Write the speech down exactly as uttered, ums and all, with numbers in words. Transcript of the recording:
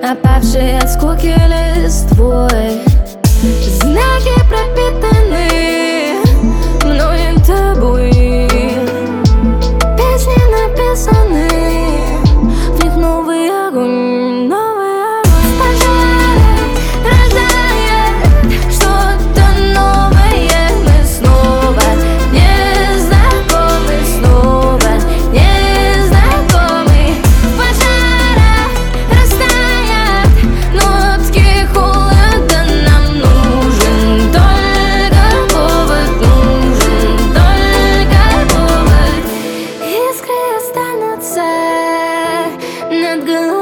опавший от скуки листвой. Знаки пропитаны мною тобой, песни написаны, в них новый огонь, новый огонь. В пожарах рождает что-то новое. Мы снова незнакомы, снова незнакомы. В пожарах растает нотки холода. Нам нужен только повод, нужен только повод. Искры останутся над головой.